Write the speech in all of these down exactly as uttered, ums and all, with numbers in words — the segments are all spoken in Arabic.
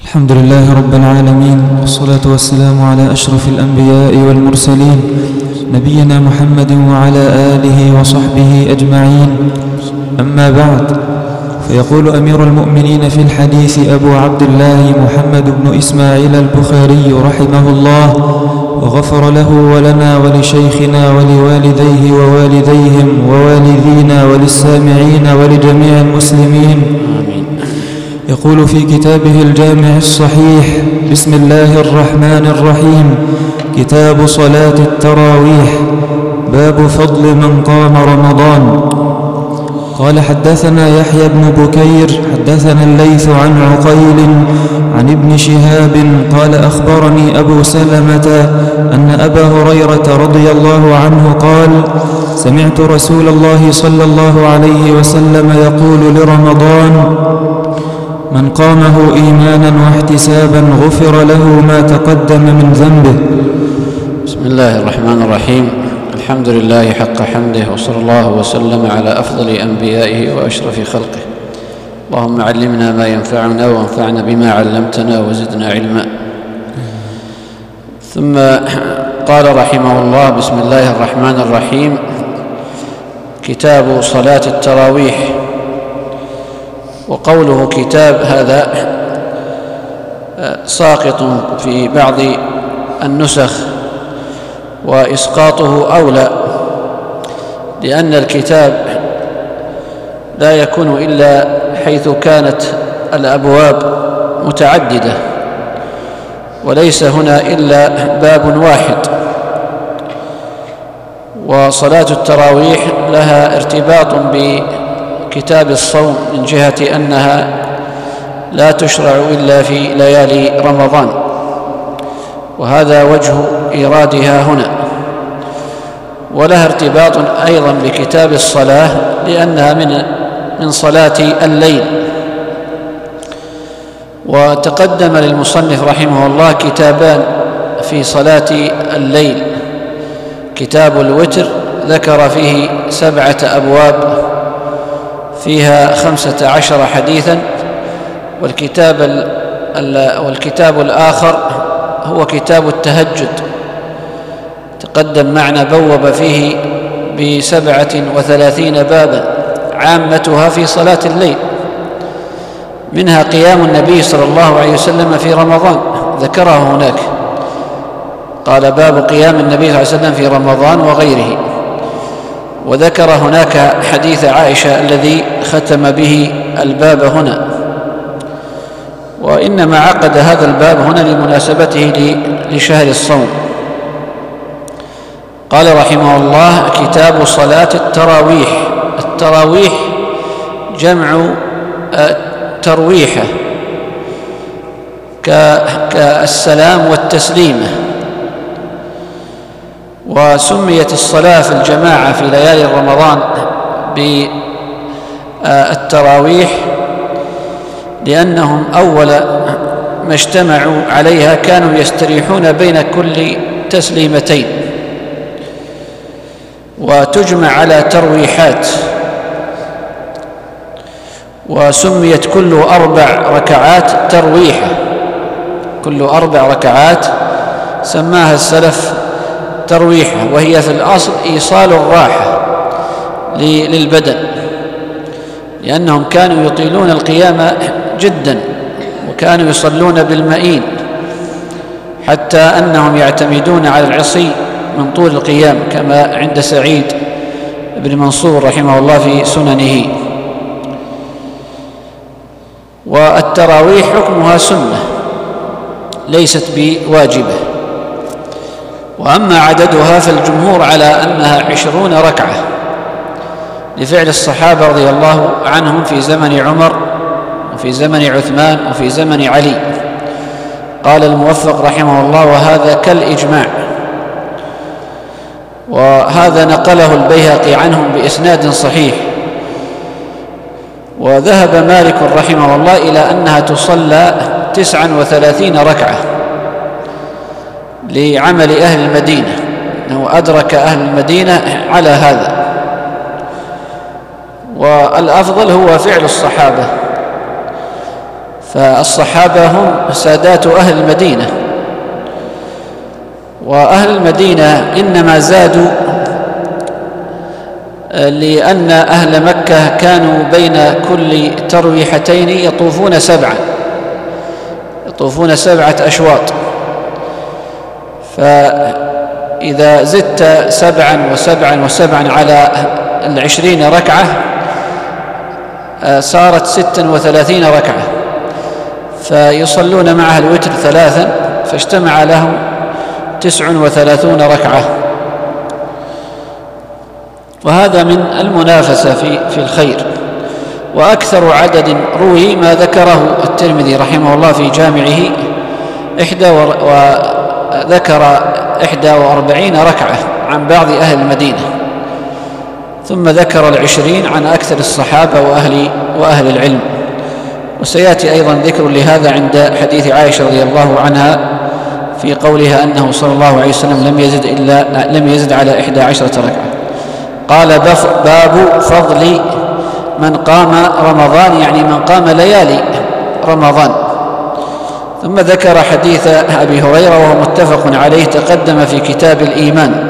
الحمد لله رب العالمين، والصلاة والسلام على أشرف الأنبياء والمرسلين نبينا محمد وعلى آله وصحبه أجمعين. أما بعد، فيقول أمير المؤمنين في الحديث أبو عبد الله محمد بن إسماعيل البخاري رحمه الله وغفر له ولنا ولشيخنا ولوالديه ووالديهم ووالدينا وللسامعين ولجميع المسلمين. يقول في كتابه الجامع الصحيح: بسم الله الرحمن الرحيم. كتاب صلاة التراويح. باب فضل من قام رمضان. قال: حدثنا يحيى بن بكير حدثنا الليث عن عقيل عن ابن شهاب قال: أخبرني أبو سلمة أن أبا هريرة رضي الله عنه قال: سمعت رسول الله صلى الله عليه وسلم يقول لرمضان: من قامه إيمانا واحتسابا غفر له ما تقدم من ذنبه. بسم الله الرحمن الرحيم. الحمد لله حق حمده، وصلى الله وسلم على أفضل أنبيائه وأشرف خلقه. اللهم علمنا ما ينفعنا وانفعنا بما علمتنا وزدنا علما. ثم قال رحمه الله: بسم الله الرحمن الرحيم. كتاب صلاة التراويح. وقوله كتاب هذا ساقط في بعض النسخ، وإسقاطه أولى، لأن الكتاب لا يكون إلا حيث كانت الأبواب متعددة، وليس هنا إلا باب واحد. وصلاة التراويح لها ارتباط بكتاب الصوم من جهة أنها لا تشرع إلا في ليالي رمضان، وهذا وجه إيرادها هنا. ولها ارتباط أيضا بكتاب الصلاة، لأنها من من صلاة الليل. وتقدم للمصنف رحمه الله كتابان في صلاة الليل: كتاب الوتر ذكر فيه سبعة أبواب فيها خمسة عشر حديثا، والكتاب, والكتاب الآخر هو كتاب التهجد، تقدم معنا بوب فيه بسبعة وثلاثين بابا عامتها في صلاة الليل، منها قيام النبي صلى الله عليه وسلم في رمضان، ذكره هناك، قال: باب قيام النبي صلى الله عليه وسلم في رمضان وغيره. وذكر هناك حديث عائشة الذي ختم به الباب هنا. وإنما عقد هذا الباب هنا لمناسبته لشهر الصوم. قال رحمه الله: كتاب صلاة التراويح. التراويح جمع ترويحة، كالسلام والتسليمة. وسميت الصلاة في الجماعة في ليالي رمضان بالتراويح لأنهم أول ما اجتمعوا عليها كانوا يستريحون بين كل تسليمتين، وتجمع على ترويحات. وسميت كل أربع ركعات ترويحة، كل أربع ركعات سماها السلف ترويحة، وهي في الأصل إيصال الراحة للبدن، لأنهم كانوا يطيلون القيام جدا، وكانوا يصلون بالمئين، حتى أنهم يعتمدون على العصي من طول القيام، كما عند سعيد بن منصور رحمه الله في سننه. والتراويح حكمها سنة ليست بواجبة. وأما عددها فالجمهور على أنها عشرون ركعة، لفعل الصحابة رضي الله عنهم في زمن عمر وفي زمن عثمان وفي زمن علي. قال الموفق رحمه الله: وهذا كالإجماع. وهذا نقله البيهقي عنهم بإسناد صحيح. وذهب مالك رحمه الله إلى أنها تصلى تسعا وثلاثين ركعة لعمل أهل المدينة، أنه أدرك أهل المدينة على هذا. والأفضل هو فعل الصحابة، فالصحابة هم سادات أهل المدينة، وأهل المدينة إنما زادوا لأن أهل مكة كانوا بين كل ترويحتين يطوفون سبعا يطوفون سبعة أشواط، فإذا زدت سبعا وسبعا وسبعا على العشرين ركعة صارت ستا وثلاثين ركعة، فيصلون معها الوتر ثلاثا، فاجتمع لهم تسع وثلاثون ركعة. وهذا من المنافسة في في الخير. وأكثر عدد روي ما ذكره الترمذي رحمه الله في جامعه إحدى وذكر إحدى وأربعين ركعة عن بعض أهل المدينة، ثم ذكر العشرين عن أكثر الصحابة وأهل, وأهل العلم. وسيأتي أيضا ذكر لهذا عند حديث عائشة رضي الله عنها في قولها أنه صلى الله عليه وسلم لم يزد, إلا لم يزد على إحدى عشرة ركعة. قال باب فضل من قام رمضان، يعني من قام ليالي رمضان. ثم ذكر حديث أبي هريرة وهو متفق عليه، تقدم في كتاب الإيمان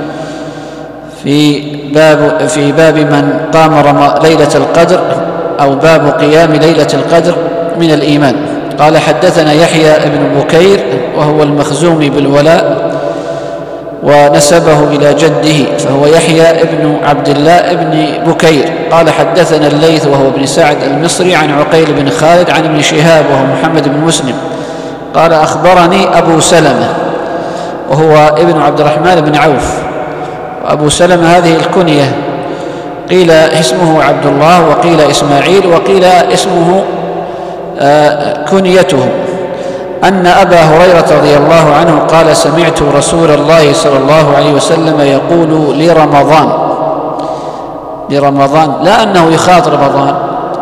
في باب, في باب من قام ليلة القدر أو باب قيام ليلة القدر من الإيمان. قال حدثنا يحيى بن بكير وهو المخزومي بالولاء ونسبه إلى جده، فهو يحيى بن عبد الله بن بكير. قال حدثنا الليث وهو ابن سعد المصري عن عقيل بن خالد عن ابن شهاب وهو محمد بن مسلم قال أخبرني أبو سلمة وهو ابن عبد الرحمن بن عوف. وأبو سلمة هذه الكنية، قيل اسمه عبد الله وقيل إسماعيل وقيل اسمه كنيته، أن أبا هريرة رضي الله عنه قال سمعت رسول الله صلى الله عليه وسلم يقول لرمضان لرمضان لا أنه يخاط رمضان،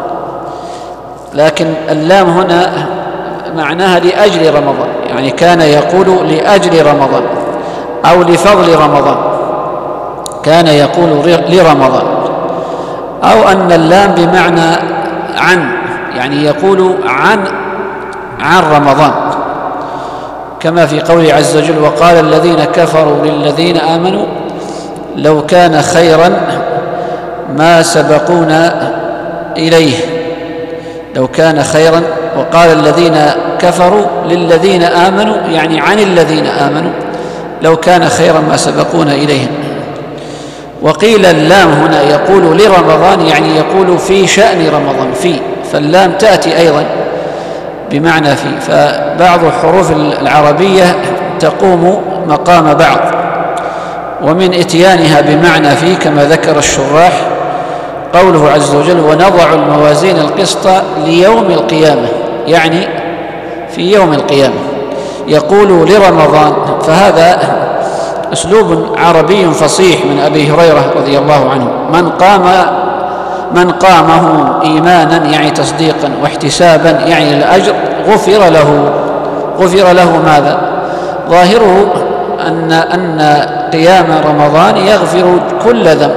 لكن اللام هنا معناها لأجل رمضان، يعني كان يقول لأجل رمضان أو لفضل رمضان، كان يقول لرمضان، أو أن اللام بمعنى عن، يعني يقول عن عن رمضان، كما في قوله عز وجل وقال الذين كفروا للذين آمنوا لو كان خيرا ما سبقونا إليه، لو كان خيرا. وقال الذين كفروا للذين آمنوا، يعني عن الذين آمنوا لو كان خيرا ما سبقونا إليه. وقيل اللام هنا يقول لرمضان، يعني يقول في شأن رمضان، في فاللام تأتي أيضا بمعنى في، فبعض الحروف العربية تقوم مقام بعض، ومن إتيانها بمعنى في كما ذكر الشراح قوله عز وجل ونضع الموازين القسط ليوم القيامة، يعني في يوم القيامة. يقول لرمضان، فهذا أسلوب عربي فصيح من أبي هريرة رضي الله عنه. من قام من قامه إيمانا يعني تصديقا واحتسابا يعني الأجر غفر له غفر له ماذا؟ ظاهره أن أن قيام رمضان يغفر كل ذنب،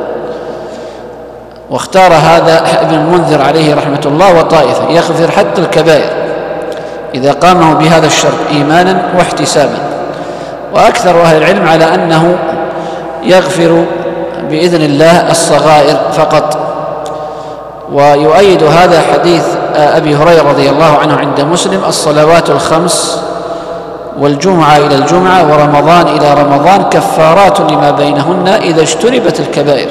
واختار هذا ابن المنذر عليه رحمة الله وطائفة، يغفر حتى الكبائر إذا قامه بهذا الشرط إيمانا واحتسابا. وأكثر أهل العلم على أنه يغفر بإذن الله الصغائر فقط. ويؤيد هذا حديث أبي هريرة رضي الله عنه عند مسلم الصلوات الخمس والجمعة إلى الجمعة ورمضان إلى رمضان كفارات لما بينهن إذا اجتنبت الكبائر.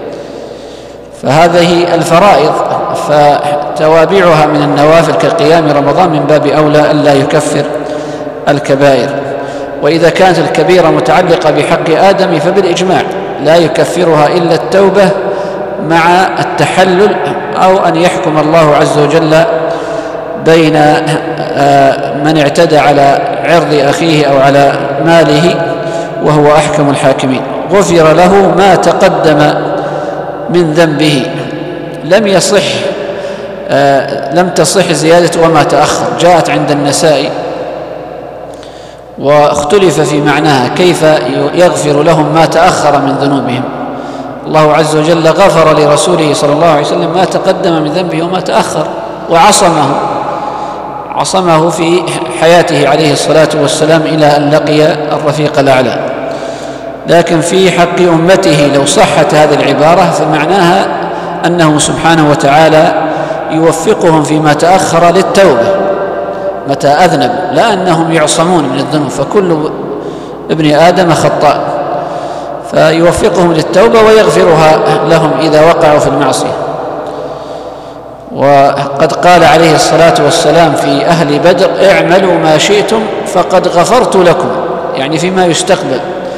فهذه الفرائض، فتوابعها من النوافل كقيام رمضان من باب أولى ألا يكفر الكبائر. وإذا كانت الكبيرة متعلقة بحق آدم فبالإجماع لا يكفرها إلا التوبة مع التحلل، أو أن يحكم الله عز وجل بين من اعتدى على عرض أخيه أو على ماله وهو أحكم الحاكمين. غفر له ما تقدم من ذنبه. لم يصح لم تصح زيادة وما تأخر، جاءت عند النسائي واختلف في معناها كيف يغفر لهم ما تأخر من ذنوبهم. الله عز وجل غفر لرسوله صلى الله عليه وسلم ما تقدم من ذنبه وما تأخر وعصمه عصمه في حياته عليه الصلاة والسلام إلى أن لقي الرفيق الأعلى. لكن في حق أمته لو صحت هذه العبارة فمعناها أنه سبحانه وتعالى يوفقهم فيما تأخر للتوبة متى أذنب، لا أنهم يعصمون من الذنوب، فكل ابن آدم خطاء، فيوفقهم للتوبة ويغفرها لهم إذا وقعوا في المعصية. وقد قال عليه الصلاة والسلام في أهل بدر: اعملوا ما شئتم فقد غفرت لكم، يعني فيما يستقبل.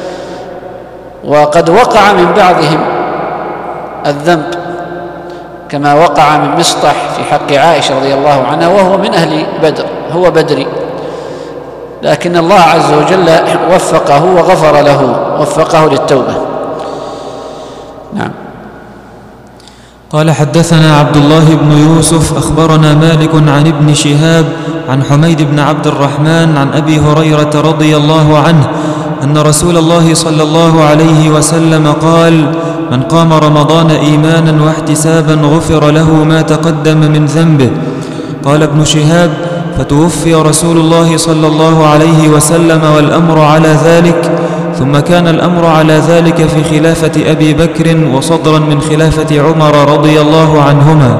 وقد وقع من بعضهم الذنب كما وقع من مصطح في حق عائشة رضي الله عنها وهو من أهل بدر، هو بدري، لكن الله عز وجل وفقه وغفر له، وفقه للتوبة. نعم. قال: حدثنا عبد الله بن يوسف أخبرنا مالك عن ابن شهاب عن حميد بن عبد الرحمن عن أبي هريرة رضي الله عنه أن رسول الله صلى الله عليه وسلم قال: من قام رمضان إيمانا واحتسابا غفر له ما تقدم من ذنبه. قال ابن شهاب: فتوفي رسول الله صلى الله عليه وسلم والأمر على ذلك، ثم كان الأمر على ذلك في خلافة أبي بكر وصدرا من خلافة عمر رضي الله عنهما.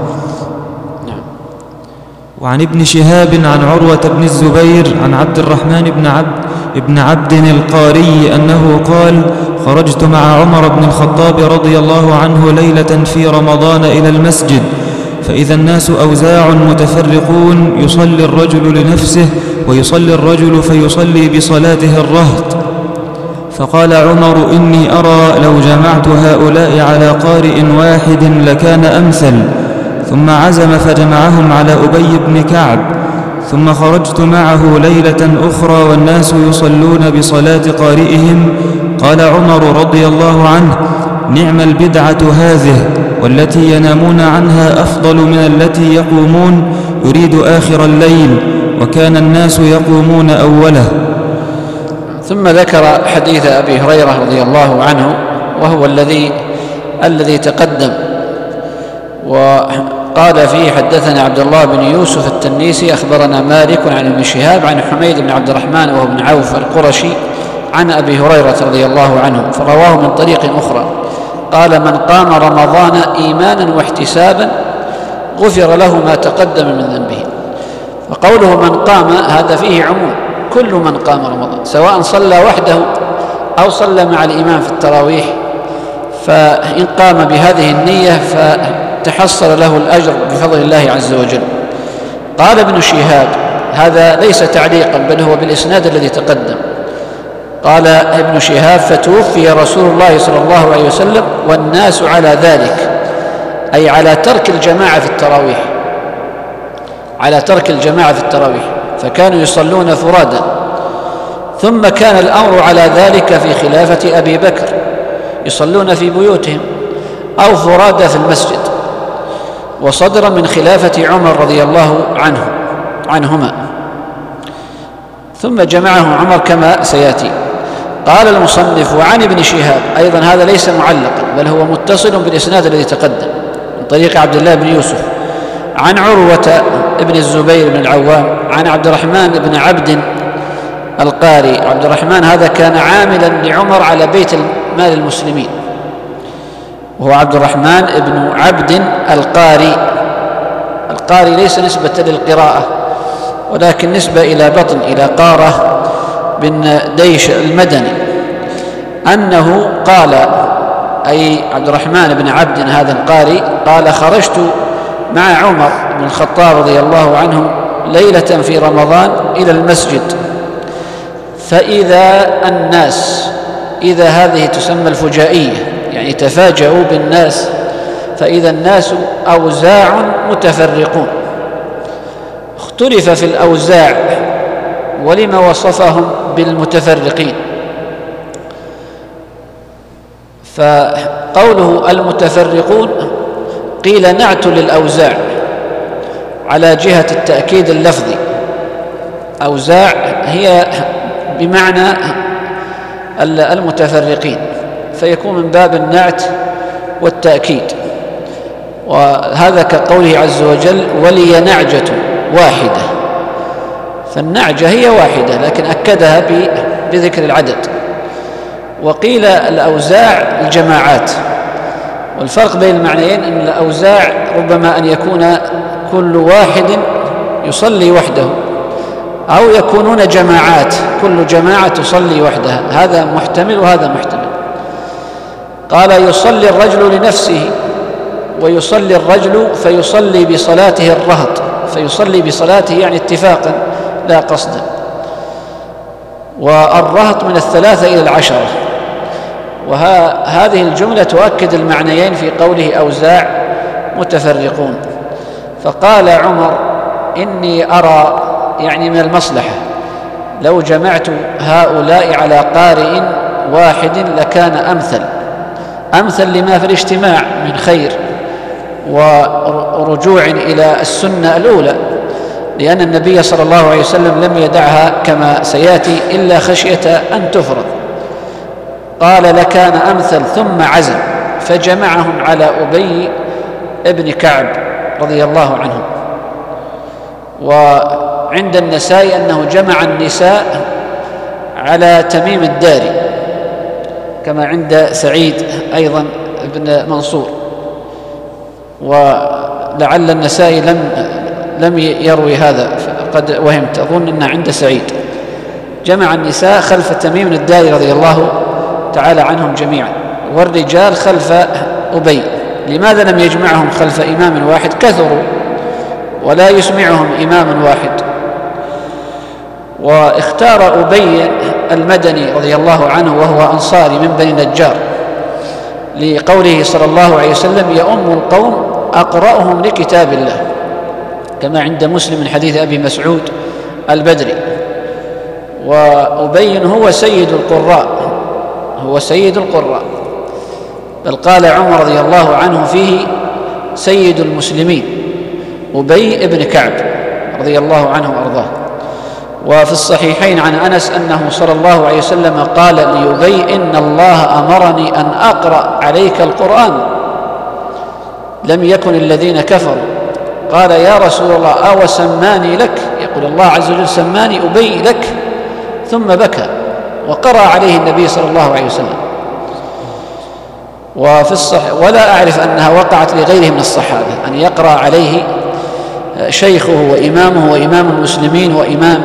وعن ابن شهاب عن عروة بن الزبير عن عبد الرحمن بن عبد ابن عبد القاري أنه قال: خرجت مع عمر بن الخطاب رضي الله عنه ليلة في رمضان إلى المسجد، فإذا الناس أوزاع متفرقون، يصلي الرجل لنفسه ويصلي الرجل فيصلي بصلاته الرهط. فقال عمر: إني أرى لو جمعت هؤلاء على قارئ واحد لكان أمثل. ثم عزم فجمعهم على أبي بن كعب. ثم خرجت معه ليلة أخرى والناس يصلون بصلاة قارئهم. قال عمر رضي الله عنه: نعم البدعة هذه، والتي ينامون عنها أفضل من التي يقومون، يريد آخر الليل، وكان الناس يقومون أوله. ثم ذكر حديث أبي هريرة رضي الله عنه، وهو الذي الذي تقدم، وقال فيه: حدثنا عبد الله بن يوسف التنيسي أخبرنا مالك عن ابن شهاب عن حميد بن عبد الرحمن وهو بن عوف القرشي عن أبي هريرة رضي الله عنه، فرواه من طريق أخرى. قال: من قام رمضان إيمانا واحتسابا غفر له ما تقدم من ذنبه. وقوله من قام هذا فيه عموم، كل من قام رمضان سواء صلى وحده أو صلى مع الإمام في التراويح، فإن قام بهذه النية فتحصل له الأجر بفضل الله عز وجل. قال ابن شهاب: هذا ليس تعليقا بل هو بالإسناد الذي تقدم. قال ابن شهاب: فتوفي رسول الله صلى الله عليه وسلم والناس على ذلك، أي على ترك الجماعة في التراويح، على ترك الجماعة في التراويح، فكانوا يصلون فرادا. ثم كان الأمر على ذلك في خلافة أبي بكر، يصلون في بيوتهم أو فرادا في المسجد، وصدر من خلافة عمر رضي الله عنه عنهما، ثم جمعه عمر كما سيأتي. قال المصنف: وعن ابن شهاب، أيضا هذا ليس معلقا بل هو متصل بالإسناد الذي تقدم من طريق عبد الله بن يوسف عن عروة ابن الزبير بن العوام عن عبد الرحمن بن عبد القاري. عبد الرحمن هذا كان عاملا لعمر على بيت مال المسلمين، وهو عبد الرحمن بن عبد القاري. القاري ليس نسبة للقراءة ولكن نسبة إلى بطن، إلى قارة بن ديش المدني، أنه قال، أي عبد الرحمن بن عبد هذا القاري قال: خرجت مع عمر بن الخطاب رضي الله عنه ليلة في رمضان إلى المسجد، فإذا الناس، إذا هذه تسمى الفجائية، يعني تفاجؤوا بالناس، فإذا الناس أوزاع متفرقون. اختلف في الأوزاع ولما وصفهم بالمتفرقين، فقوله المتفرقون قيل نعت للأوزاع على جهة التأكيد اللفظي، أوزاع هي بمعنى المتفرقين، فيكون من باب النعت والتأكيد. وهذا كقوله عز وجل: ولي نعجة واحدة، فالنعجة هي واحدة لكن أكدها بذكر العدد. وقيل الأوزاع الجماعات، والفرق بين المعنيين أن الأوزاع ربما أن يكون كل واحد يصلي وحده، أو يكونون جماعات كل جماعة تصلي وحدها، هذا محتمل وهذا محتمل. قال يصلي الرجل لنفسه ويصلي الرجل فيصلي بصلاته الرهط، فيصلي بصلاته يعني اتفاقا لا قصدا. والرهط من الثلاثة إلى العشرة، وهذه الجملة تؤكد المعنيين في قوله أوزاع متفرقون. فقال عمر إني أرى يعني من المصلحة لو جمعت هؤلاء على قارئ واحد لكان أمثل، أمثل لما في الاجتماع من خير ورجوع إلى السنة الأولى، لأن النبي صلى الله عليه وسلم لم يدعها كما سيأتي إلا خشية أن تفرض. قال لكان أمثل، ثم عزم فجمعهم على أبي ابن كعب رضي الله عنه. وعند النسائي أنه جمع النساء على تميم الداري، كما عند سعيد أيضا ابن منصور، ولعل النسائي لم لم يروي هذا، قد وهمت، أظن أنه عند سعيد. جمع النساء خلف تميم الداري رضي الله تعالى عنهم جميعا، والرجال خلف أبي. لماذا لم يجمعهم خلف إمام واحد؟ كثروا ولا يسمعهم إمام واحد. واختار أبي المدني رضي الله عنه وهو أنصاري من بني نجار، لقوله صلى الله عليه وسلم يؤم القوم أقرأهم لكتاب الله، كما عند مسلم من حديث أبي مسعود البدري. وأبي هو سيد القراء، هو سيد القراء، بل قال عمر رضي الله عنه فيه سيد المسلمين أبي ابن كعب رضي الله عنه وأرضاه. وفي الصحيحين عن أنس أنه صلى الله عليه وسلم قال لأبي إن الله أمرني أن أقرأ عليك القرآن، لم يكن الذين كفروا. قال يا رسول الله أو سماني لك؟ يقول الله عز وجل سماني أبي لك، ثم بكى وقرأ عليه النبي صلى الله عليه وسلم. وفي الصح ولا أعرف أنها وقعت لغيره من الصحابة أن يقرأ عليه شيخه وإمامه وإمام المسلمين وإمام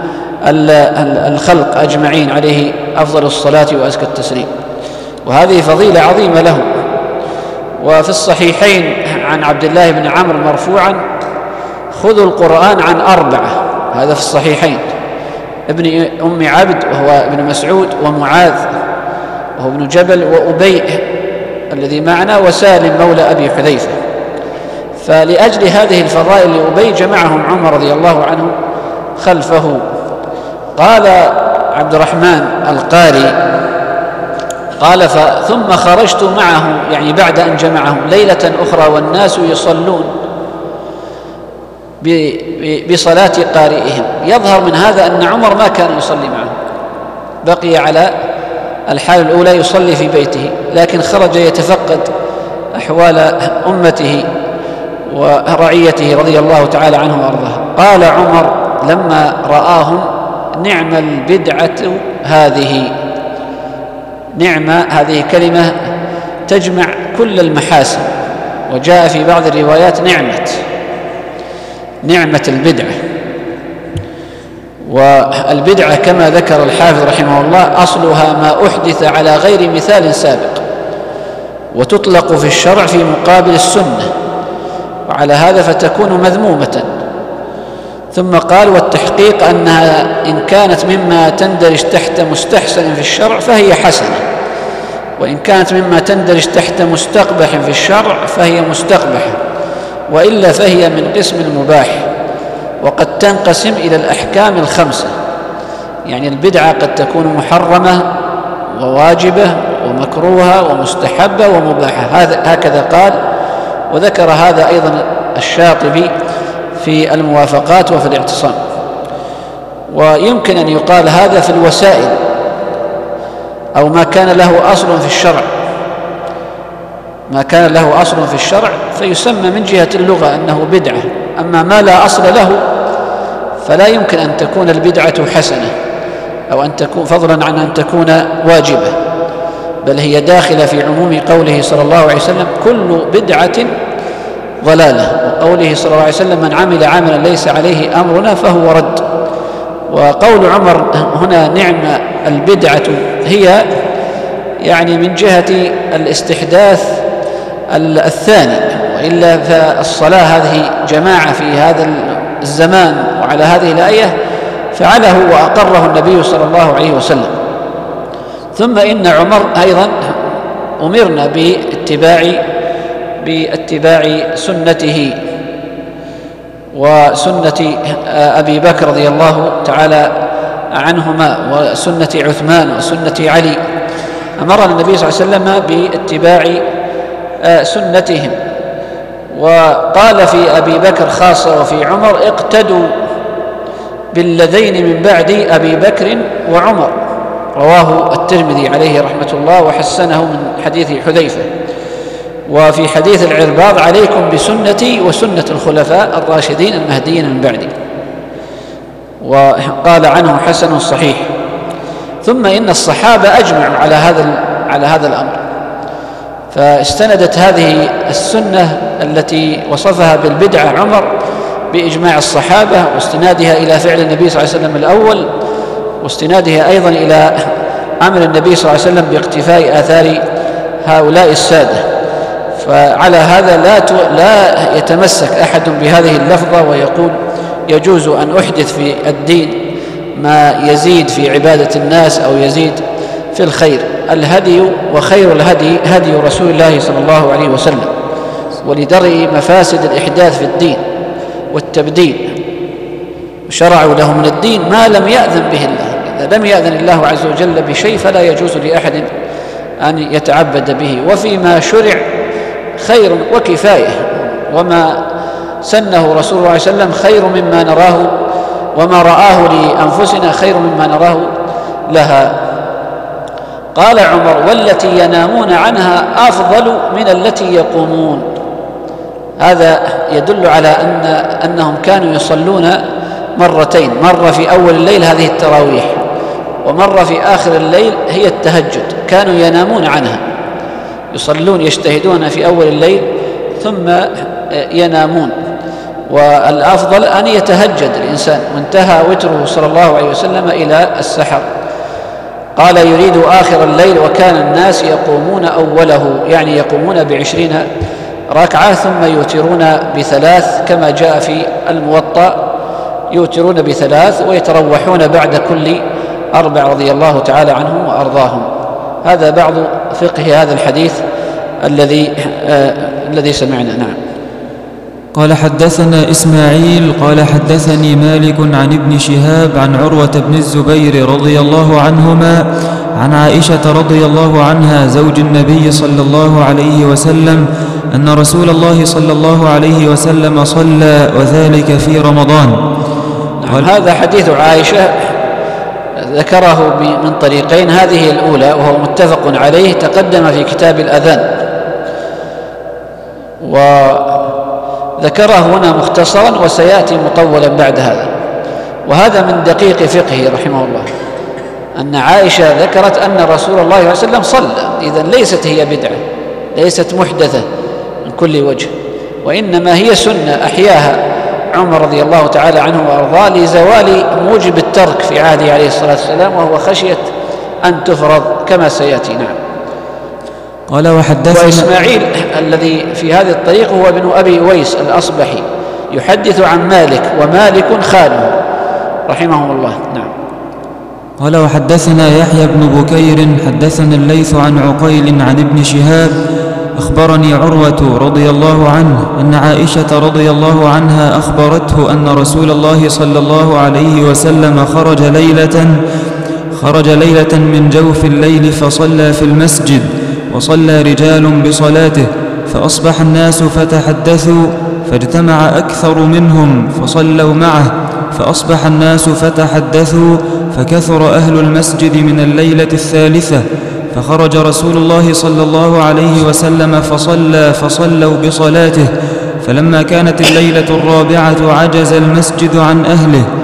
الخلق أجمعين عليه أفضل الصلاة وأزكى التسليم، وهذه فضيلة عظيمة له. وفي الصحيحين عن عبد الله بن عمرو مرفوعا خذوا القرآن عن أربعة، هذا في الصحيحين، ابن أم عبد وهو ابن مسعود، ومعاذ وهو ابن جبل، وأبي الذي معنا، وسالم مولى أبي حذيفة. فلأجل هذه الفضائل لأبي جمعهم عمر رضي الله عنه خلفه. قال عبد الرحمن القاري قال ثم خرجت معه، يعني بعد أن جمعهم، ليلة أخرى والناس يصلون بصلاة قارئهم. يظهر من هذا أن عمر ما كان يصلي معهم، بقي على الحال الأولى يصلي في بيته، لكن خرج يتفقد أحوال أمته ورعيته رضي الله تعالى عنه وأرضاه. قال عمر لما رآهم نعم البدعة هذه. نعمة هذه كلمة تجمع كل المحاسن، وجاء في بعض الروايات نعمة نعمة البدعة. والبدعة كما ذكر الحافظ رحمه الله أصلها ما أحدث على غير مثال سابق، وتطلق في الشرع في مقابل السنة، وعلى هذا فتكون مذمومة. ثم قال والتحقيق أنها إن كانت مما تندرج تحت مستحسن في الشرع فهي حسنة، وإن كانت مما تندرج تحت مستقبح في الشرع فهي مستقبحة، وإلا فهي من قسم المباح. وقد تنقسم إلى الأحكام الخمسة، يعني البدعة قد تكون محرمة وواجبة ومكروهة ومستحبة ومباحة، هذا هكذا قال. وذكر هذا أيضا الشاطبي في الموافقات وفي الاعتصام. ويمكن أن يقال هذا في الوسائل أو ما كان له أصل في الشرع، ما كان له أصل في الشرع فيسمى من جهة اللغة أنه بدعة، أما ما لا أصل له فلا يمكن أن تكون البدعة حسنة أو أن تكون فضلا عن أن تكون واجبة، بل هي داخلة في عموم قوله صلى الله عليه وسلم كل بدعة ضلالة، وقوله صلى الله عليه وسلم من عمل عملا ليس عليه أمرنا فهو رد. وقول عمر هنا نعم البدعة هي يعني من جهة الاستحداث الثاني، وإلا فالصلاة هذه جماعة في هذا الزمان وعلى هذه الآية فعله وأقره النبي صلى الله عليه وسلم. ثم إن عمر أيضا أمرنا باتباع باتباع سنته وسنة أبي بكر رضي الله تعالى عنهما وسنة عثمان وسنة علي. أمرنا النبي صلى الله عليه وسلم باتباع سنتهم، وقال في أبي بكر خاصة وفي عمر اقتدوا بالذين من بعد أبي بكر وعمر، رواه الترمذي عليه رحمة الله وحسنه من حديث حذيفة. وفي حديث العرباض عليكم بسنتي وسنة الخلفاء الراشدين المهديين من بعدي، وقال عنه حسن صحيح. ثم إن الصحابة أجمعوا على هذا على هذا الأمر، فاستندت هذه السنة التي وصفها بالبدعة عمر بإجماع الصحابة، واستنادها إلى فعل النبي صلى الله عليه وسلم الأول، واستنادها أيضا إلى عمل النبي صلى الله عليه وسلم باقتفاء آثار هؤلاء السادة. فعلى هذا لا لا يتمسك أحد بهذه اللفظة ويقول يجوز أن أحدث في الدين ما يزيد في عبادة الناس أو يزيد في الخير. الهدي وخير الهدي هدي رسول الله صلى الله عليه وسلم، ولدرء مفاسد الإحداث في الدين والتبديل شرعوا له من الدين ما لم يأذن به الله. إذا لم يأذن الله عز وجل بشيء فلا يجوز لأحد أن يتعبد به. وفيما شرع خير وكفاية، وما سنه رسول الله صلى الله عليه وسلم خير مما نراه، وما رآه لأنفسنا خير مما نراه لها. قال عمر والتي ينامون عنها أفضل من التي يقومون. هذا يدل على أن أنهم كانوا يصلون مرتين، مرة في أول الليل هذه التراويح، ومرة في آخر الليل هي التهجد. كانوا ينامون عنها، يصلون يجتهدون في أول الليل ثم ينامون، والأفضل أن يتهجد الإنسان، وانتهى وتره صلى الله عليه وسلم إلى السحر. قال يريد آخر الليل وكان الناس يقومون أوله، يعني يقومون بعشرين ركعة ثم يوترون بثلاث كما جاء في الموطأ، يوترون بثلاث ويتروحون بعد كل أربع رضي الله تعالى عنهم وأرضاهم. هذا بعض فقه هذا الحديث الذي آه الذي سمعنا. نعم. قال حدثنا إسماعيل قال حدثني مالك عن ابن شهاب عن عروة بن الزبير رضي الله عنهما عن عائشة رضي الله عنها زوج النبي صلى الله عليه وسلم أن رسول الله صلى الله عليه وسلم صلى وذلك في رمضان. نعم. هذا حديث عائشة ذكره من طريقين، هذه الأولى وهو متفق عليه تقدم في كتاب الأذان، وذكره هنا مختصرا وسيأتي مطولا بعد هذا. وهذا من دقيق فقهه رحمه الله، أن عائشة ذكرت أن رسول الله صلى الله عليه وسلم صلى، إذن ليست هي بدعة، ليست محدثة من كل وجه، وإنما هي سنة أحياها عمر رضي الله تعالى عنه وأرضاه لزوال موجب الترك في عهده عليه الصلاة والسلام، وهو خشية أن تفرض كما سيأتي. نعم. قال وحدثنا وإسماعيل الذي في هذه الطريق هو ابن أبي أويس الأصبحي يحدث عن مالك، ومالك خاله رحمه الله. نعم. قال وحدثنا يحيى بن بكير حدثنا الليث عن عقيل عن ابن شهاب أخبرني عروة رضي الله عنه أن عائشة رضي الله عنها أخبرته أن رسول الله صلى الله عليه وسلم خرج ليلة خرج ليلة من جوف الليل فصلى في المسجد، وصلى رجال بصلاته، فأصبح الناس فتحدثوا فاجتمع أكثر منهم فصلوا معه، فأصبح الناس فتحدثوا فكثر أهل المسجد من الليلة الثالثة، فخرج رسول الله صلى الله عليه وسلم فصلى فصلوا بصلاته، فلما كانت الليلة الرابعة عجز المسجد عن أهله،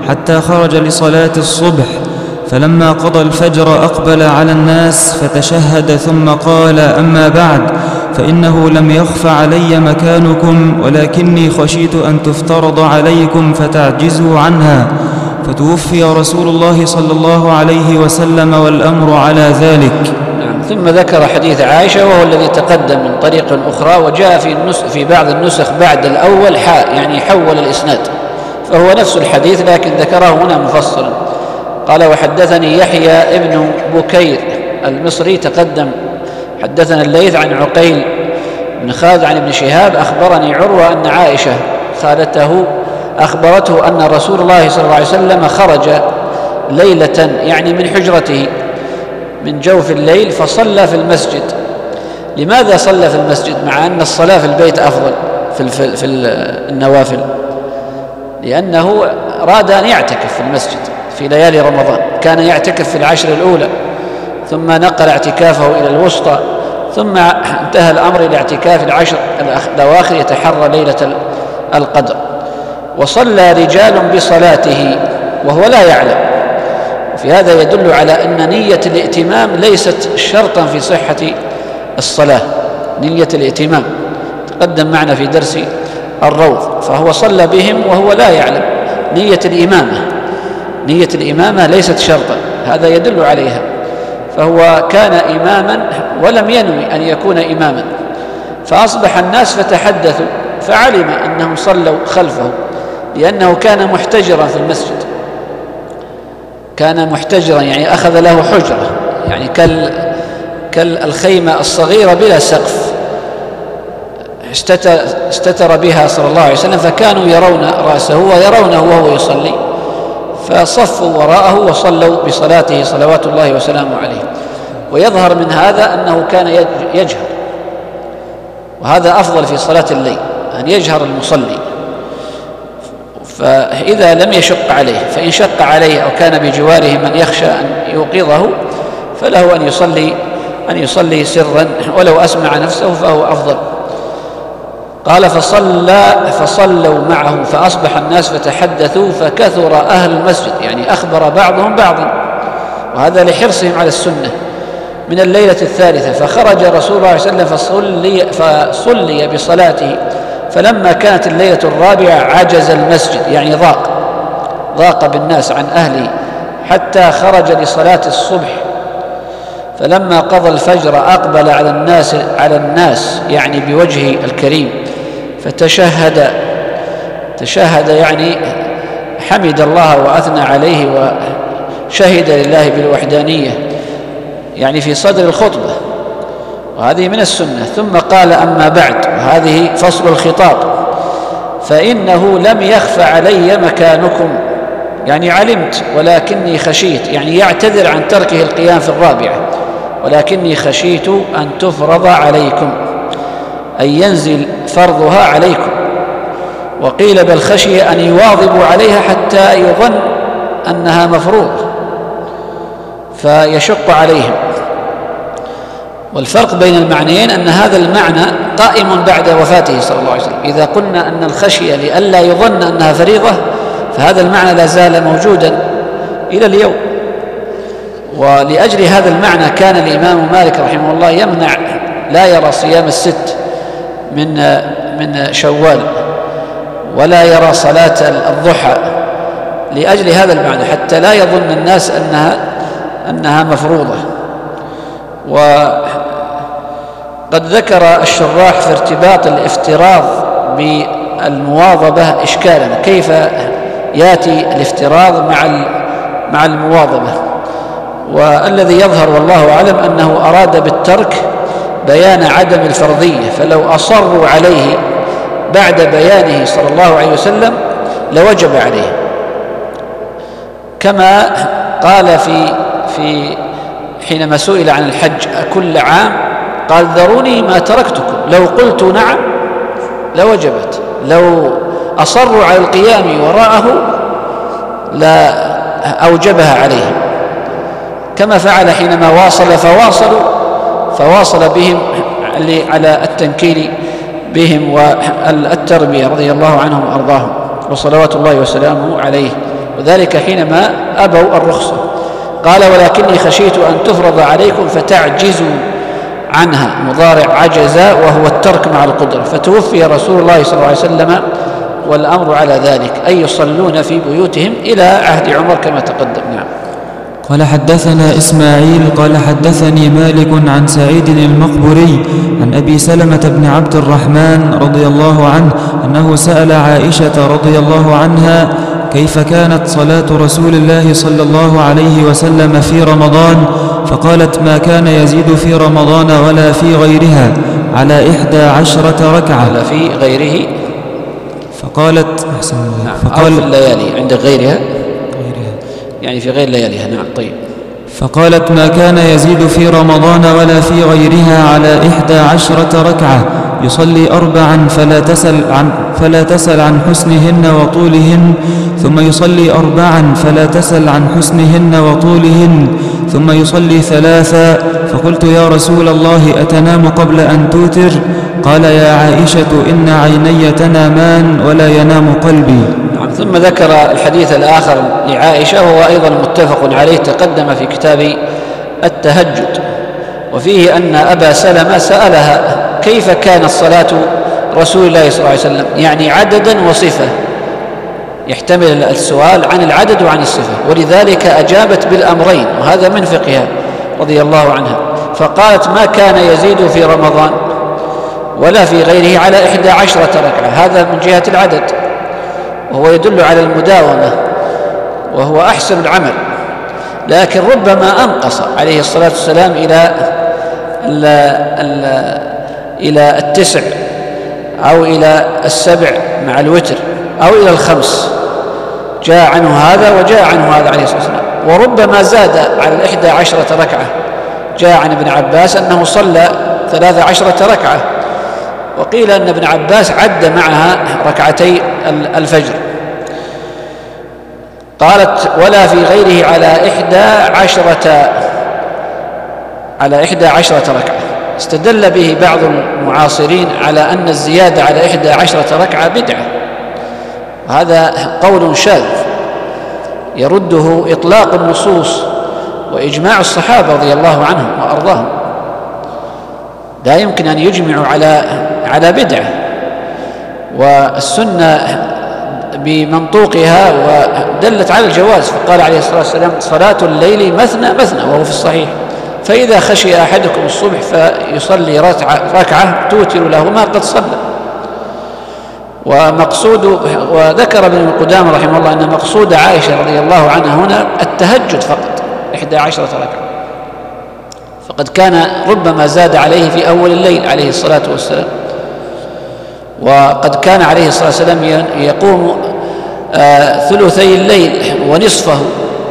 حتى خرج لصلاة الصبح، فلما قضى الفجر أقبل على الناس فتشهد ثم قال: أما بعد، فإنه لم يخف علي مكانكم، ولكني خشيت أن تفترض عليكم فتعجزوا عنها. فتوفي رسول الله صلى الله عليه وسلم والأمر على ذلك. نعم. ثم ذكر حديث عائشة وهو الذي تقدم من طريق أخرى، وجاء في, النسخ في بعض النسخ بعد الأول حاء، يعني حول الإسناد، فهو نفس الحديث لكن ذكره هنا مفصلا. قال: وحدثني يحيى ابن بكير المصري تقدم. حدثنا الليث عن عقيل بن خالد عن ابن شهاب: أخبرني عروة أن عائشة خالته أخبرته أن رسول الله صلى الله عليه وسلم خرج ليلة، يعني من حجرته من جوف الليل، فصلى في المسجد. لماذا صلى في المسجد مع أن الصلاة في البيت أفضل في, في, في النوافل؟ لأنه أراد أن يعتكف في المسجد في ليالي رمضان، كان يعتكف في العشر الأولى، ثم نقل اعتكافه إلى الوسطى، ثم انتهى الأمر إلى اعتكاف العشر الأواخر يتحرى ليلة القدر. وصلى رجال بصلاته وهو لا يعلم. في هذا يدل على أن نية الائتمام ليست شرطا في صحة الصلاة. نية الائتمام تقدم معنا في درس الروض. فهو صلى بهم وهو لا يعلم. نية الإمامة نية الإمامة ليست شرطا، هذا يدل عليها. فهو كان إماما ولم ينوي أن يكون إماما، فأصبح الناس فتحدثوا فعلم أنهم صلوا خلفه، لأنه كان محتجرا في المسجد. كان محتجرا يعني أخذ له حجرة، يعني كالخيمة الصغيرة بلا سقف، استتر بها صلى الله عليه وسلم، فكانوا يرون رأسه ويرونه وهو يصلي، فصفوا وراءه وصلوا بصلاته صلوات الله وسلامه عليه. ويظهر من هذا أنه كان يجهر، وهذا أفضل في صلاة الليل أن يجهر المصلي. فإذا لم يشق عليه، فإن شق عليه أو كان بجواره من يخشى أن يوقظه فله أن يصلي أن يصلي سرا ولو أسمع نفسه فهو أفضل. قال: فصلى فصلوا معه فأصبح الناس فتحدثوا فكثر أهل المسجد، يعني أخبر بعضهم بعضا، وهذا لحرصهم على السنة. من الليلة الثالثة فخرج رسول الله صلى الله عليه وسلم فصلي, فصلي بصلاته، فلما كانت الليلة الرابعة عجز المسجد، يعني ضاق ضاق بالناس عن أهله، حتى خرج لصلاة الصبح. فلما قضى الفجر أقبل على الناس على الناس يعني بوجهه الكريم، فتشهد تشهد يعني حمد الله وأثنى عليه وشهد لله بالوحدانية، يعني في صدر الخطبة، وهذه من السنة. ثم قال: أما بعد، وهذه فصل الخطاب، فإنه لم يخف علي مكانكم، يعني علمت ولكني خشيت، يعني يعتذر عن تركه القيام في الرابعة، ولكني خشيت أن تفرض عليكم، أن ينزل فرضها عليكم. وقيل بل خشي أن يواظبوا عليها حتى يظن أنها مفروضة فيشق عليهم. والفرق بين المعنيين أن هذا المعنى قائم بعد وفاته صلى الله عليه وسلم. إذا قلنا أن الخشية لئلا يظن أنها فريضة، فهذا المعنى لا زال موجودا إلى اليوم. ولأجل هذا المعنى كان الإمام مالك رحمه الله يمنع، لا يرى صيام الست من من شوال، ولا يرى صلاة الضحى، لأجل هذا المعنى، حتى لا يظن الناس أنها أنها مفروضة. وقد ذكر الشراح في ارتباط الافتراض بالمواظبة إشكالا، كيف يأتي الافتراض مع مع المواظبة. والذي يظهر والله أعلم أنه أراد بالترك بيان عدم الفرضية، فلو أصروا عليه بعد بيانه صلى الله عليه وسلم لوجب عليه، كما قال في في حينما سئل عن الحج كل عام قال: ذروني ما تركتكم، لو قلت نعم لوجبت، لو أصروا على القيام وراءه لا أوجبها عليهم، كما فعل حينما واصل فواصلوا فواصل بهم على التنكيل بهم والتربية رضي الله عنهم وأرضاهم، وصلوات الله وسلامه عليه وذلك حينما أبوا الرخصة. قال ولكني خشيت أن تفرض عليكم فتعجزوا عنها، مضارع عجز وهو الترك مع القدرة، فتوفي رسول الله صلى الله عليه وسلم والأمر على ذلك، أي يصلون في بيوتهم إلى عهد عمر كما تقدم. نعم. قال حدثنا إسماعيل قال حدثني مالك عن سعيد المقبري عن أبي سلمة بن عبد الرحمن رضي الله عنه أنه سأل عائشة رضي الله عنها كيف كانت صلاة رسول الله صلى الله عليه وسلم في رمضان، فقالت ما كان يزيد في رمضان ولا في غيرها على إحدى عشرة ركعة. ولا في غيره. فقالت نعم. فقال في الليالي عند غيرها، غيرها يعني في غير لياليها. نعم. طيب. فقالت ما كان يزيد في رمضان ولا في غيرها على إحدى عشرة ركعة، يصلي أربعا فلا تسل عن, فلا تسل عن حسنهن وطولهن، ثم يصلي أربعا فلا تسل عن حسنهن وطولهن، ثم يصلي ثلاثا. فقلت يا رسول الله أتنام قبل أن توتر؟ قال يا عائشة إن عيني تنامان ولا ينام قلبي. نعم. ثم ذكر الحديث الآخر لعائشة وهو أيضا متفق عليه، تقدم في كتاب التهجد، وفيه أن أبا سلمة سألها كيف كانت صلاة رسول الله صلى الله عليه وسلم، يعني عددا وصفة، يحتمل السؤال عن العدد وعن الصفة، ولذلك أجابت بالأمرين، وهذا من فقهها رضي الله عنها. فقالت ما كان يزيد في رمضان ولا في غيره على إحدى عشرة ركعة، هذا من جهة العدد، وهو يدل على المداومة وهو أحسن العمل، لكن ربما أنقص عليه الصلاة والسلام إلى ال ال إلى التسع أو إلى السبع مع الوتر أو إلى الخمس، جاء عنه هذا وجاء عنه هذا عليه الصلاة والسلام. وربما زاد على الإحدى عشرة ركعة، جاء عن ابن عباس أنه صلى ثلاث عشرة ركعة، وقيل أن ابن عباس عد معها ركعتي الفجر. قالت ولا في غيره على إحدى عشرة على إحدى عشرة ركعة. استدل به بعض المعاصرين على أن الزيادة على إحدى عشرة ركعة بدعة، وهذا قول شاذ يرده إطلاق النصوص وإجماع الصحابة رضي الله عنهم وأرضاهم، لا يمكن أن يجمعوا على على بدعة، والسنة بمنطوقها ودلت على الجواز. فقال عليه الصلاة والسلام صلاة الليل مثنى مثنى، وهو في الصحيح، فإذا خشي أحدكم الصبح فيصلي ركعة توتر له ما قد صلى. ومقصود، وذكر ابن قدامة رحمه الله أن مقصود عائشة رضي الله عنها هنا التهجد فقط إحدى عشرة ركعة، فقد كان ربما زاد عليه في أول الليل عليه الصلاة والسلام، وقد كان عليه الصلاة والسلام يقوم ثلثي الليل ونصفه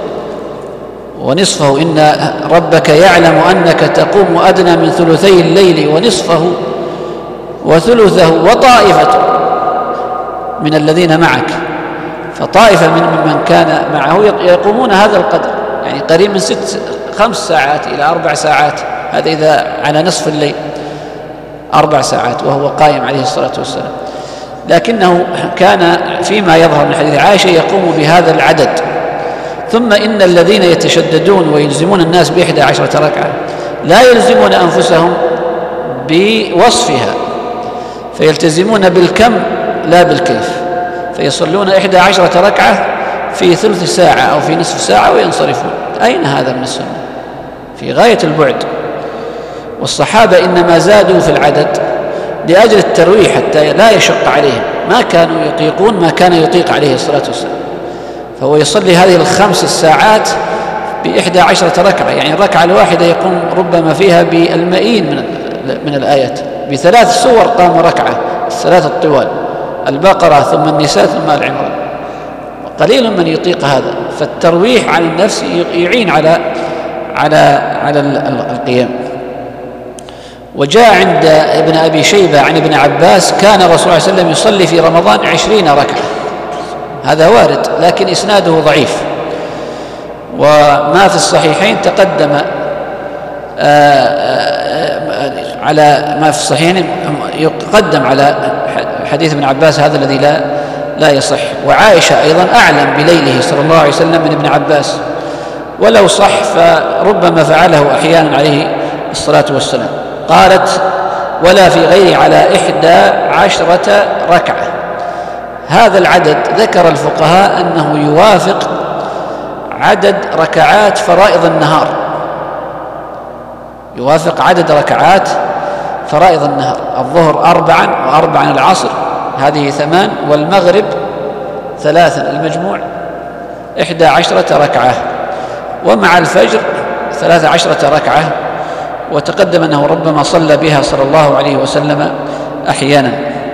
ونصفه إن ربك يعلم أنك تقوم أدنى من ثلثي الليل ونصفه وثلثه وطائفة من الذين معك، فطائفة من من كان معه يقومون هذا القدر، يعني قريب من ست خمس ساعات إلى أربع ساعات، هذا إذا على نصف الليل أربع ساعات وهو قائم عليه الصلاة والسلام. لكنه كان فيما يظهر من حديث عائشة يقوم بهذا العدد. ثم إن الذين يتشددون ويلزمون الناس بإحدى عشرة ركعة لا يلزمون أنفسهم بوصفها، فيلتزمون بالكم لا بالكيف، فيصلون إحدى عشرة ركعة في ثلث ساعة أو في نصف ساعة وينصرفون. أين هذا من السنة؟ في غاية البعد. والصحابة إنما زادوا في العدد لأجل الترويح حتى لا يشق عليهم، ما كانوا يطيقون ما كان يطيق عليه الصلاة والسلام، فهو يصلي هذه الخمس الساعات بإحدى عشرة ركعة، يعني الركعة الواحدة يقوم ربما فيها بالمئين من من الآيات، بثلاث سور قام ركعة، الثلاث الطوال، البقرة ثم النساء ثم آل عمران، قليل من يطيق هذا. فالترويح عن النفس يعين على على على القيام. وجاء عند ابن أبي شيبة عن ابن عباس كان الرسول صلى الله عليه وسلم يصلي في رمضان عشرين ركعة، هذا وارد لكن إسناده ضعيف. وما في الصحيحين تقدم على ما في الصحيحين يقدم على حديث ابن عباس هذا الذي لا لا يصح. وعائشة أيضا أعلم بليله صلى الله عليه وسلم من ابن عباس، ولو صح فربما فعله أحيانا عليه الصلاة والسلام. قالت: ولا في غير على إحدى عشرة ركعة. هذا العدد ذكر الفقهاء أنه يوافق عدد ركعات فرائض النهار، يوافق عدد ركعات فرائض النهار. الظهر أربعا، وأربعا العصر، هذه ثمان، والمغرب ثلاثا، المجموع إحدى عشرة ركعة، ومع الفجر ثلاث عشرة ركعة. وتقدم أنه ربما صلى بها صلى الله عليه وسلم أحيانا،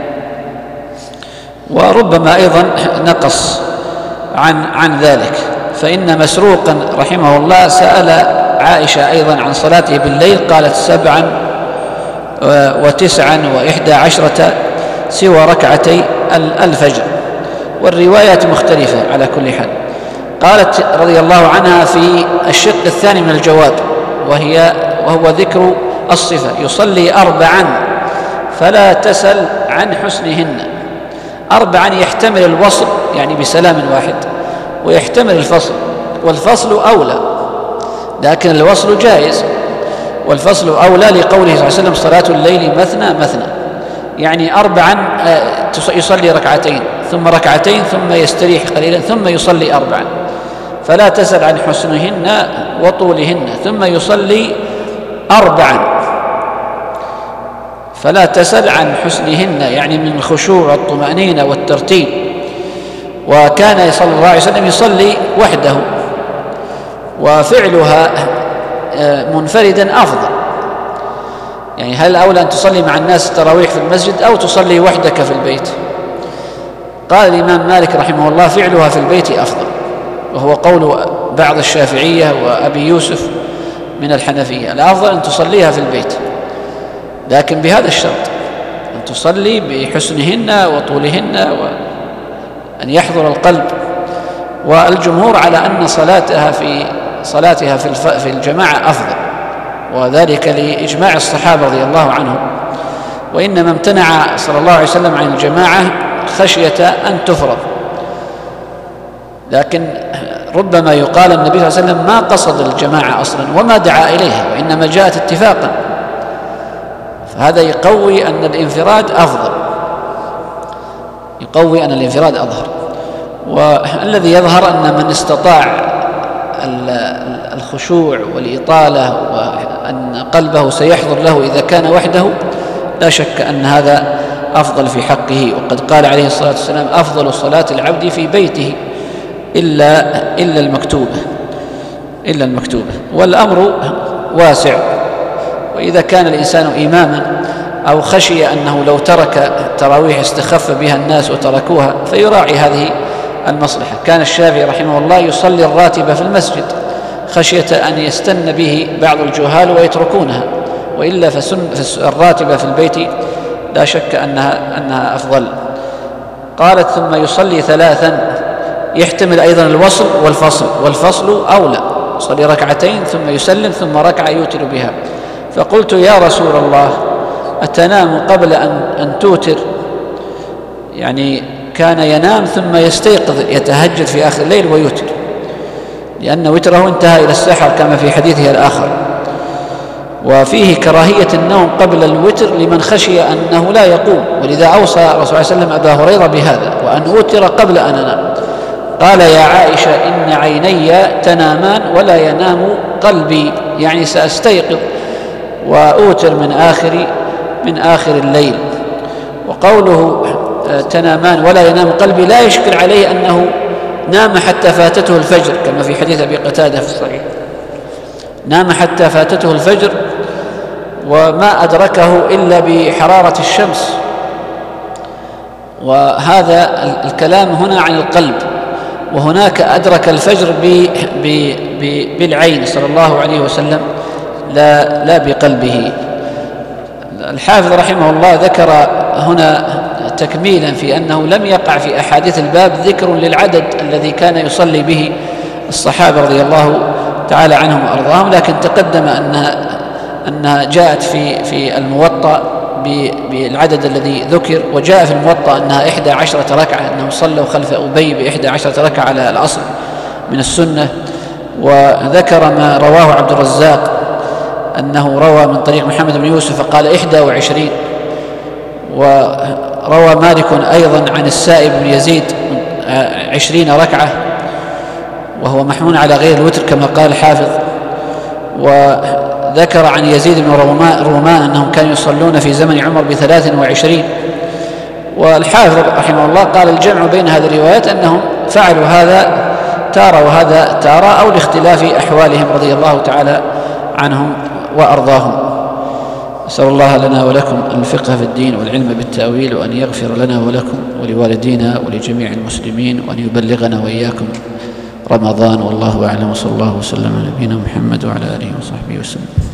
وربما أيضا نقص عن, عن ذلك. فإن مسروقا رحمه الله سأل عائشة أيضا عن صلاته بالليل، قالت: سبعا وتسعا وإحدى عشرة سوى ركعتي الفجر. والروايات مختلفة على كل حال. قالت رضي الله عنها في الشق الثاني من الجواب، وهي وهو ذكر الصفة: يصلي أربعا فلا تسل عن حسنهن. أربعا يحتمل الوصل يعني بسلام واحد، ويحتمل الفصل، والفصل أولى، لكن الوصل جائز، والفصل أولى لقوله صلى الله عليه وسلم: صلاة الليل مثنى مثنى، يعني أربعا يصلي ركعتين ثم ركعتين ثم يستريح قليلا ثم يصلي أربعا، فلا تسل عن حسنهن وطولهن، ثم يصلي أربعا فلا تسل عن حسنهن، يعني من الخشوع والطمأنينة والترتيب. وكان صلى الله عليه وسلم يصلي وحده، وفعلها منفردا أفضل. يعني هل الأولى أن تصلي مع الناس التراويح في المسجد أو تصلي وحدك في البيت؟ قال الإمام مالك رحمه الله: فعلها في البيت أفضل، وهو قول بعض الشافعية وأبي يوسف من الحنفية. الأفضل أن تصليها في البيت، لكن بهذا الشرط: أن تصلي بحسنهن وطولهن، وأن يحضر القلب. والجمهور على أن صلاتها في صلاتها في الجماعة أفضل، وذلك لإجماع الصحابة رضي الله عنهم. وإنما امتنع صلى الله عليه وسلم عن الجماعة خشية أن تفرض، لكن ربما يقال النبي صلى الله عليه وسلم ما قصد الجماعة أصلا وما دعا إليها، وإنما جاءت اتفاقا، فهذا يقوي أن الانفراد أفضل، يقوي أن الانفراد أظهر. والذي يظهر أن من استطاع الخشوع والإطالة وأن قلبه سيحضر له إذا كان وحده، لا شك أن هذا أفضل في حقه. وقد قال عليه الصلاة والسلام: أفضل صلاة العبد في بيته إلا إلا المكتوبة إلا المكتوبة والأمر واسع. وإذا كان الإنسان إماما أو خشي أنه لو ترك تراويح استخف بها الناس وتركوها، فيراعي هذه المصلحة. كان الشافعي رحمه الله يصلي الراتبة في المسجد خشية أن يستن به بعض الجهال ويتركونها، وإلا فسن الراتبة في البيت لا شك أنها, أنها أفضل. قالت: ثم يصلي ثلاثا، يحتمل أيضا الوصل والفصل، والفصل أولى، يصلي ركعتين ثم يسلم ثم ركعة يوتر بها. فقلت: يا رسول الله، أتنام قبل أن, أن توتر؟ يعني كان ينام ثم يستيقظ يتهجد في آخر الليل ويوتر، لأن وتره انتهى إلى السحر كما في حديثه الآخر. وفيه كراهية النوم قبل الوتر لمن خشي أنه لا يقوم، ولذا أوصى الرسول صلى الله عليه وسلم أبا هريرة بهذا: وأن أوتر قبل أن أنام. قال: يا عائشة، إن عيني تنامان ولا ينام قلبي، يعني سأستيقظ وأوتر من آخر من آخر الليل. وقوله تنامان ولا ينام قلبي لا يشكل عليه أنه نام حتى فاتته الفجر كما في حديث أبي قتادة في الصحيح، نام حتى فاتته الفجر وما أدركه إلا بحرارة الشمس. وهذا الكلام هنا عن القلب، وهناك أدرك الفجر ب ب ب بالعين صلى الله عليه وسلم لا, لا بقلبه. الحافظ رحمه الله ذكر هنا تكميلا في أنه لم يقع في أحاديث الباب ذكر للعدد الذي كان يصلي به الصحابة رضي الله تعالى عنهم وأرضاهم، لكن تقدم أنها, أنها جاءت في, في الموطأ بالعدد الذي ذكر. وجاء في الموطأ أنها إحدى عشرة ركعة، أنهم صلوا خلف أبي بإحدى عشرة ركعة على الأصل من السنة. وذكر ما رواه عبد الرزاق أنه روى من طريق محمد بن يوسف فقال إحدى وعشرين. وروى مالك أيضا عن السائب بن يزيد عشرين ركعة، وهو محمول على غير الوتر كما قال الحافظ. وذكر عن يزيد بن رومان أنهم كانوا يصلون في زمن عمر بثلاث وعشرين. والحافظ رحمه الله قال الجمع بين هذه الروايات أنهم فعلوا هذا تارة وهذا تارة، أو لاختلاف أحوالهم رضي الله تعالى عنهم وأرضاهم. أسأل الله لنا ولكم الفقه في الدين والعلم بالتأويل، وأن يغفر لنا ولكم ولوالدينا ولجميع المسلمين، وأن يبلغنا وإياكم رمضان. والله أعلم، وصلى الله وسلم على نبينا محمد وعلى آله وصحبه وسلم.